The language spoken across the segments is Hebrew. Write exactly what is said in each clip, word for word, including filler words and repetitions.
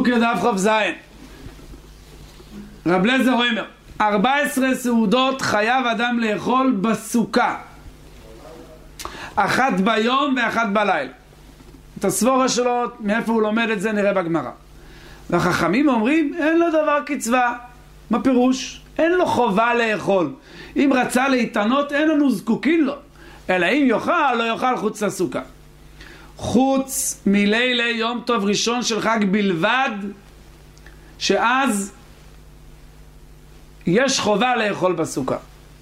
דף חוף זין. רב לזר אומר, ארבע עשרה סעודות חייב אדם לאכול בסוכה, אחת ביום ואחת בלילה. את הסבורה שלו, מאיפה הוא לומד את זה, נראה בגמרא. והחכמים אומרים, אין לו דבר קצבה. מה פירוש? אין לו חובה לאכול. אם רצה להתענות, אין לנו זקוקים לו. אלא אם יאכל, לא יאכל חוץ לסוכה. חוץ מלילה יום טוב ראשון של חג בלבד, שאז יש חובה לאכול בסוכה.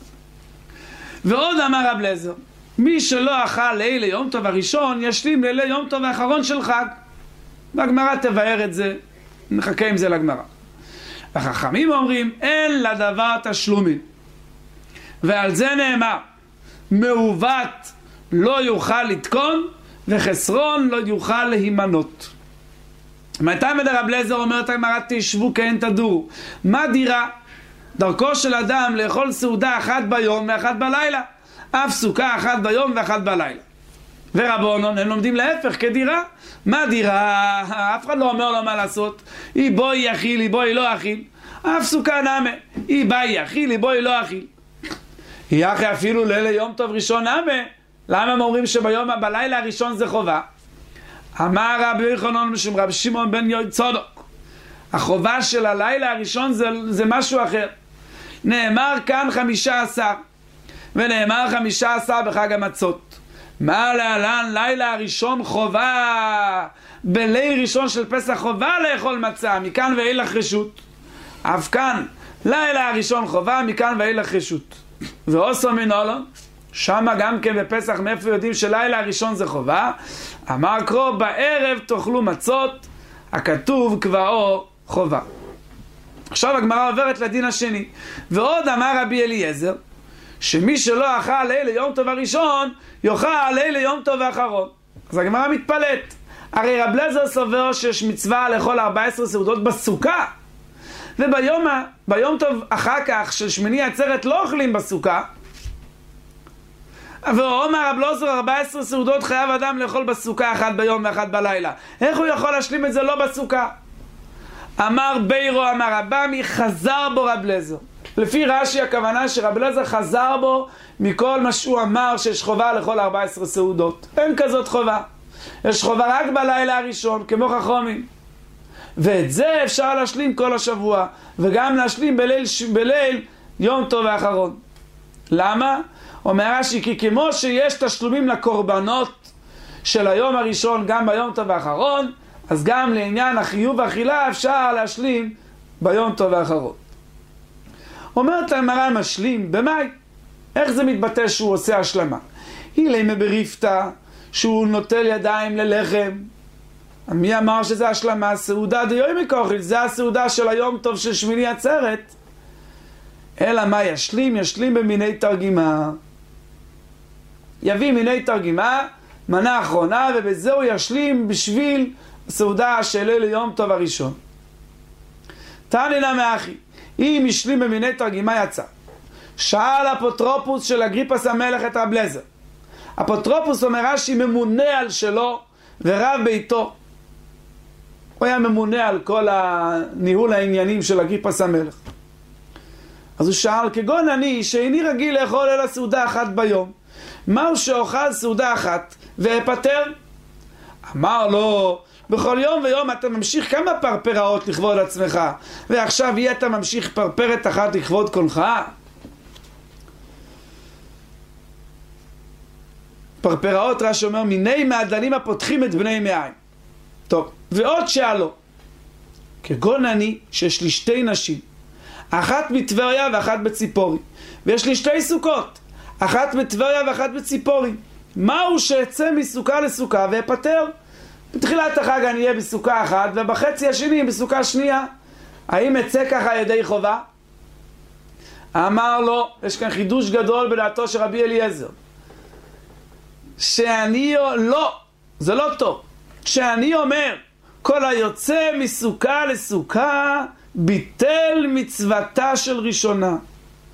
ועוד אמר רב לזר, מי שלא אכל לילה יום טוב הראשון, ישלים לילה יום טוב האחרון של חג. והגמרא תבאר את זה, נחכה עם זה לגמרא. החכמים אומרים, אין לדבר תשלומים. ועל זה נאמר, מעוות לא יוכל לתקון, וחסרון לא יוכל להימנות. מתי מדרב לזר אומרת הגמרא, תשבו כאין תדורו. מה דירה? דרכו של אדם לאכול סעודה אחת ביום ואחת בלילה. אף סוכה אחת ביום ואחת בלילה. ורבונון, הם לומדים להפך כדירה. מה דירה? אף אחד לא אומר לו מה לעשות. היא בואי יחיל, היא בואי לא אכיל. אף סוכה נמה. היא באי יחיל, היא בואי לא אכיל. היא אחי אפילו לילה יום טוב ראשון נמה. למה הם אומרים שביום, בלילה הראשון זה חובה? אמר רבי יוחנן משום רבי שמעון בן יהודה צדוק, החובה של הלילה הראשון זה, זה משהו אחר. נאמר כאן חמישה עשר, ונאמר חמישה עשר בחג המצות. מה להלן לילה הראשון חובה? בליל ראשון של פסח חובה לאכול מצה, מכאן ואילך רשות. אף כאן לילה הראשון חובה, מכאן ואילך רשות. ועושו מנולון, שמה גם כן בפסח, מאיפה יודעים שלילה הראשון זה חובה? אמר קרוא, בערב תאכלו מצות, הכתוב קבעו חובה. עכשיו הגמרא עוברת לדין השני. ועוד אמר רבי אליעזר, שמי שלא אכל לילה יום טוב הראשון, יאכל לילה יום טוב האחרון. אז הגמרא מתפלאת. הרי רב לזר סובר שיש מצווה לאכול ארבע עשרה סעודות בסוכה, וביום ביום טוב אחר כך של שמיני עצרת לא אוכלים בסוכה. ואומר רב לזר, ארבע עשרה סעודות חייב אדם לאכול בסוכה, אחת ביום ואחת בלילה. איך הוא יכול להשלים את זה לא בסוכה? אמר בירו, אמר רבמי, חזר בו רב לזר. לפי רש"י הכוונה שרב לזר חזר בו מכל מה שהוא אמר שיש חובה לאכול ארבע עשרה סעודות. אין כזאת חובה. יש חובה רק בלילה הראשון, כמו חכמים. ואת זה אפשר להשלים כל השבוע, וגם להשלים בליל, בליל יום טוב האחרון. למה? אומר רש"י, כי כמו שיש תשלומים לקורבנות של היום הראשון גם ביום טוב האחרון, אז גם לעניין החיוב והאכילה אפשר להשלים ביום טוב האחרון. אומרת הגמרא, משלים במאי. איך זה מתבטא שהוא עושה השלמה? הילי מבריפתא, שהוא נוטל ידיים ללחם. מי אמר שזה השלמה? סעודה דיומי כוכיל, זה הסעודה של היום טוב של שמיני עצרת. אלא מה ישלים? ישלים במיני תרגימה. יביא מיני תרגימה, מנה אחרונה, ובזה הוא ישלים בשביל סעודה של ליל יום טוב הראשון. תענינה מאחי, אם ישלים במיני תרגימה יצא. שאל אפוטרופוס של אגריפס המלך את רב לזר. אפוטרופוס אומר רש"י ממונה על שלו ורב ביתו. הוא היה ממונה על כל הניהול העניינים של אגריפס המלך. אז הוא שאל, כגון אני שאיני רגיל לאכול אלא סעודה אחת ביום, מהו שאוכל סעודה אחת והפטר? אמר לו, בכל יום ויום אתה ממשיך כמה פרפראות לכבוד עצמך, ועכשיו יהיה אתה ממשיך פרפרת אחת לכבוד קולך? פרפראות רש"י אומר, מיני מעדנים הפותחים את בני מעיים. טוב, ועוד שאלו, כגון אני שיש לי שתי נשים, אחת בטבריה ואחת בציפורי, ויש לי שתי סוכות, אחת בטבריה ואחת בציפורי, מהו שיצא מסוכה לסוכה והפטר? בתחילת החג אני אהיה בסוכה אחת, ובחצי השני בסוכה שנייה. האם יצא ככה ידי חובה? אמר לו, יש כאן חידוש גדול בדעתו של רבי אליעזר, שאני, לא, זה לא טוב, שאני אומר, כל היוצא מסוכה לסוכה, ביטל מצוותה של ראשונה.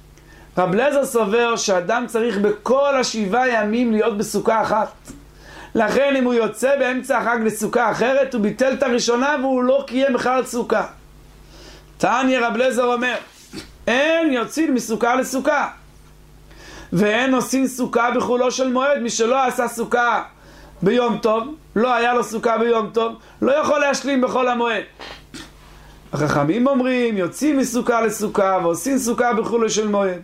רב לזר סובר שאדם צריך בכל השבעה ימים להיות בסוכה אחת. לכן אם הוא יוצא באמצע החג לסוכה אחרת, הוא ביטל את הראשונה והוא לא קיים בכלל סוכה. תניא רב אליעזר אומר, אין יוצאים מסוכה לסוכה, ואין עושים סוכה בחולו של מועד. מי שלא עשה סוכה ביום טוב, לא היה לו סוכה ביום טוב, לא יכול להשלים בכל המועד. החכמים אומרים, יוצאים מסוכה לסוכה ועושים סוכה בחולו של מועד.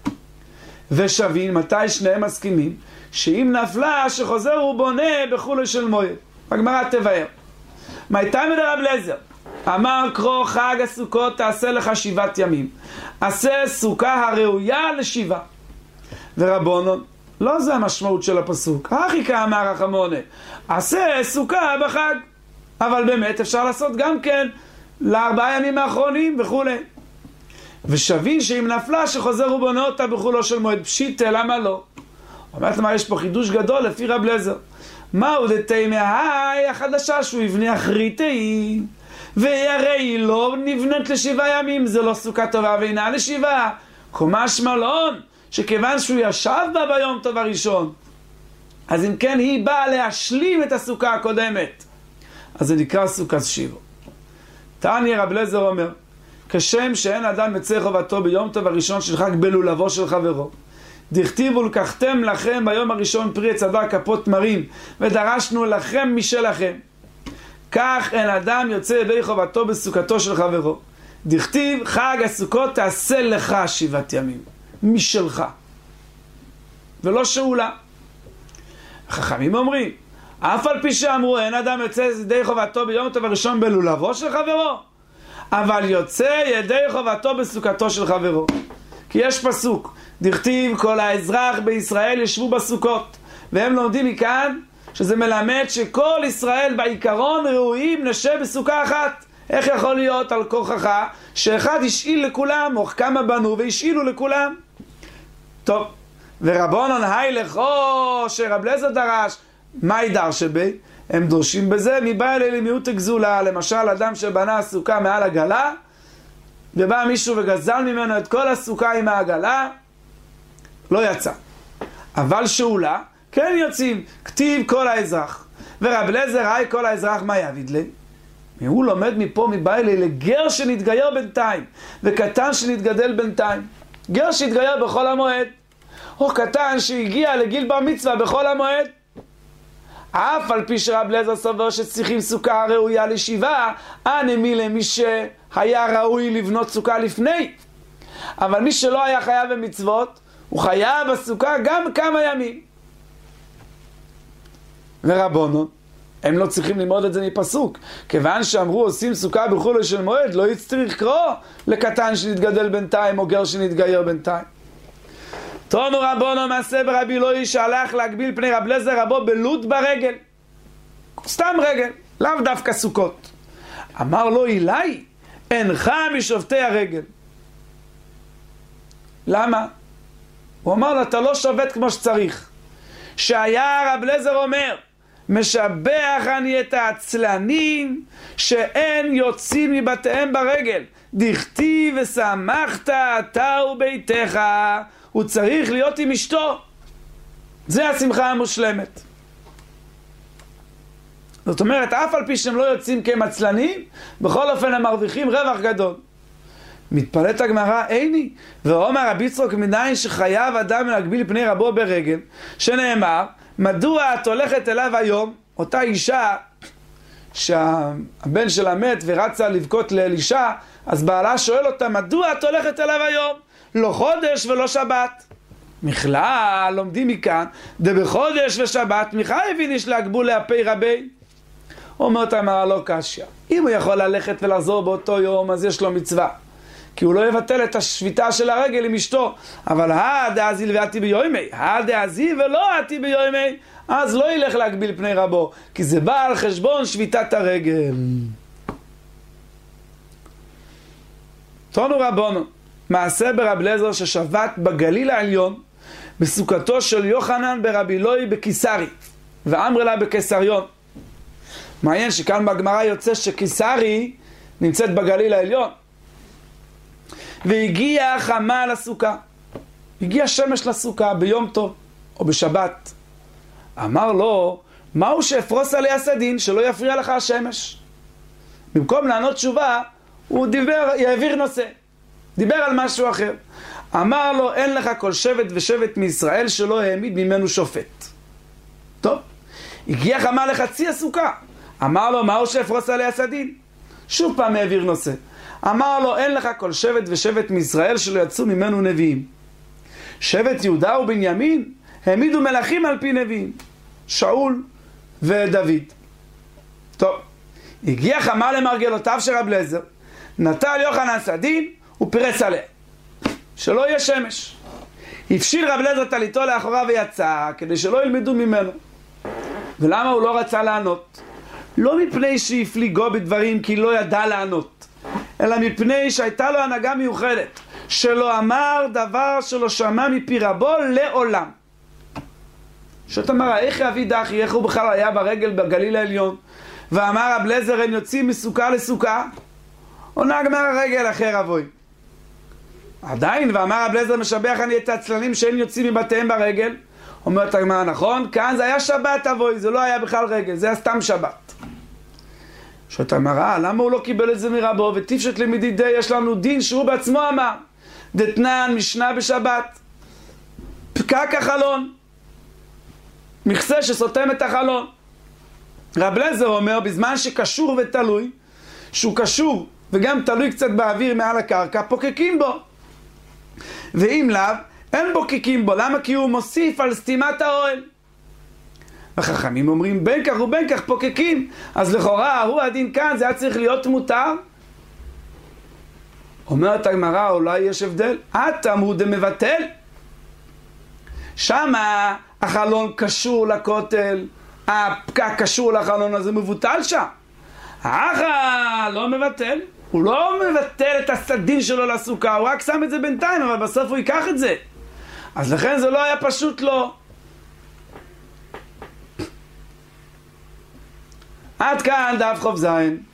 ושווים, מתי שניהם מסכימים? שאם נפלה שחוזר הוא בונה בחולו של מועד. הגמרא תבאר. מייתמר רב אליעזר, אמר קרוא חג הסוכות תעשה לך שבעת ימים. עשה סוכה הראויה לשבעה. ורבונון, לא זה המשמעות של הפסוק. הכי כאמר רחמונה, עשה סוכה בחג. אבל באמת אפשר לעשות גם כן לארבעה ימים האחרונים וכו'. ושווין שאם נפלה שחוזר הוא בונה אותה בחולו של מועד. פשיטה, למה לא? אומרת למה יש פה חידוש גדול לפי רב אליעזר. מהו דתימא ההי החדשה שהוא יבנה אחריתי, והרי היא לא נבנית לשבעה ימים, זה לא סוכה טובה ואינה לשבעה. חומש מלון, שכיוון שהוא ישב בה ביום טוב הראשון, אז אם כן היא באה להשלים את הסוכה הקודמת, אז זה נקרא סוכת שיבו. תניא רב אליעזר אומר, כשם שאין אדם יצא חובתו ביום טוב הראשון של חג בלולבו של חברו, דכתיבו לקחתם לכם ביום הראשון פרי עץ הדר כפות תמרים ודרשנו לכם משלכם, כך אין אדם יוצא ידי חובתו בסוכתו של חברו. דכתיב חג הסוכות תעשה לך שבעת ימים משלך ולא שאולה. החכמים אומרים, אף על פי שאמרו אין אדם יוצא ידי חובתו ביום טוב הראשון בלולבו של חברו, אבל יוצא ידי חובתו בסוכתו של חברו. כי יש פסוק, דכתיב כל האזרח בישראל ישבו בסוכות, והם לומדים מכאן שזה מלמד שכל ישראל בעיקרון ראויים נשב בסוכה אחת. איך יכול להיות על כוחך שאחד ישאיל לכולם, או כמה בנו וישאילו לכולם? טוב, ורבונון היי לכו שרב אליעזר דרש, מה ידרש בי? הם דורשים בזה, מבא אלי למיעוט גזולה. למשל אדם שבנה הסוכה מעל הגלה, ובא מישהו וגזל ממנו את כל הסוכה עם העגלה, לא יצא. אבל שאולה כן יוצאים, כתיב כל האזרח. ורב אליעזר ראי כל האזרח מה יעביד לי? הוא לומד מפה מבא אלי לגר שנתגייר בינתיים וקטן שנתגדל בינתיים. גר שהתגייר בכל המועד, או קטן שהגיע לגיל בר מצווה בכל המועד. אף על פי שרב אליעזר סובר שצריכים סוכה ראויה לשבעה, אנמי למי שהיה ראוי לבנות סוכה לפני. אבל מי שלא היה חייב במצוות, הוא חייב בסוכה גם כמה ימים. ורבונו, הם לא צריכים ללמוד את זה מפסוק. כיוון שאמרו עושים סוכה בחולו של מועד, לא יצטריך קרוא לקטן שנתגדל בינתיים או גר שנתגייר בינתיים. תונו רבונו מעשה ברבי אלוהי שהלך להגביל פני רב אליעזר רבו בלוד ברגל. סתם רגל, לאו דווקא סוכות. אמר לו אילי, אינך משופטי הרגל. למה? הוא אמר לו, אתה לא שובת כמו שצריך. שהיה רב אליעזר אומר, משבח אני את העצלנים שאין יוצאים מבתיהם ברגל. דכתיב ושמחת אתה וביתך. הוא צריך להיות עם אשתו. זה השמחה המושלמת. זאת אומרת, אף על פי שהם לא יוצאים כמצלנים, בכל אופן הם מרוויחים רווח גדול. מתפלאת הגמרא, איני, ואומר רבי יצחק מניין שחייב אדם להגביל פני רבו ברגל, שנאמר, מדוע את הולכת אליו היום, אותה אישה שהבן שלה מת ורצה לבכות לאלישע, אז בעלה שואל אותה, מדוע את הולכת אליו היום? לא חודש ולא שבת. מכלל לומדים מכאן, דבחודש ושבת, מיכה הבין יש להגבול להפי רבי. אומרת אמרה לא קשיא, אם הוא יכול ללכת ולחזור באותו יום, אז יש לו מצווה. כי הוא לא יבטל את השביתה של הרגל עם אשתו. אבל הדאזיל ואתי ביומי, הדאזיל ולא אתי ביומי, אז לא ילך להגביל פני רבו, כי זה בא על חשבון שביתת הרגל. תונו רבונו, מעשה ברב אליעזר ששבת בגליל העליון, בסוכתו של יוחנן ברבי אלוהי בקיסרי, ואמר לה בקיסריון. מעניין שכאן בגמרא יוצא שקיסרי נמצאת בגליל העליון. והגיע חמה לסוכה, הגיע שמש לסוכה ביום טוב או בשבת. אמר לו, מהו שאפרוס עלי הסדין, שלא יפריע לך השמש? במקום לענות תשובה, הוא דיבר, יעביר נושא. דיבר על משהו אחר. אמר לו, אין לך כל שבט ושבט מישראל שלא העמיד ממנו שופט. טוב. הגיע חמה לחצי הסוכה. אמר לו, מהו שאפרוס עלי הסדין? שוב פעם העביר נושא. אמר לו, אין לך כל שבט ושבט מישראל שלא יצאו ממנו נביאים. שבט יהודה ובנימין העמידו מלכים על פי נביאים. שאול ודוד. טוב. הגיע חמה למרגלותיו של רב אליעזר, נטל יוחנן סדין ופרס עליה. שלא יהיה שמש. הפשיל רב אליעזר טליתו לאחוריו ויצא, כדי שלא ילמדו ממנו. ולמה הוא לא רצה לענות? לא מפני שהפליגו בדברים כי לא ידע לענות, אלא מפני שהייתה לו הנהגה מיוחדת, שלא אמר דבר שלא שמע מפי רבו לעולם. שאתה אמר, איך אבי דחי, איך הוא בכלל היה ברגל בגליל העליון, ואמר רב אליעזר, הם יוצאים מסוכה לסוכה, עונה גמר הרגל אחר אבוי. עדיין, ואמר רב אליעזר, משבח אני את הצללים שאין יוצאים מבתיהם ברגל. אומרת הגמרא, נכון? כאן זה היה שבת אבוי, זה לא היה בכלל רגל, זה היה סתם שבת. שואלת הגמרא, למה הוא לא קיבל את זה מרבו? וטיפשת למדידי, יש לנו דין שהוא בעצמו אמר, דתנן משנה בשבת, פקק החלון, מכסה שסותם את החלון. רב אליעזר אומר, בזמן שקשור ותלוי, שהוא קשור וגם תלוי קצת באוויר מעל הקרקע, פוקקים בו. ואם לאו, אין בוקקים בו. למה? כי הוא מוסיף על סתימת האוהל. החכמים אומרים, בין כך ובין כך פוקקים. אז לכאורה, הוא הדין כאן, זה היה צריך להיות מותר. אומרת הגמרא, אולי יש הבדל. התמוד דמבטל. שמה החלון קשור לכותל, הפקק קשור לחלון, הזה מבוטל שם. האחה לא מבטל. הוא לא מבטל את הסדין שלו לסוכה, הוא רק שם את זה בינתיים, אבל בסוף הוא ייקח את זה. אז לכן זה לא היה פשוט לו. עד כאן דף חוב זין.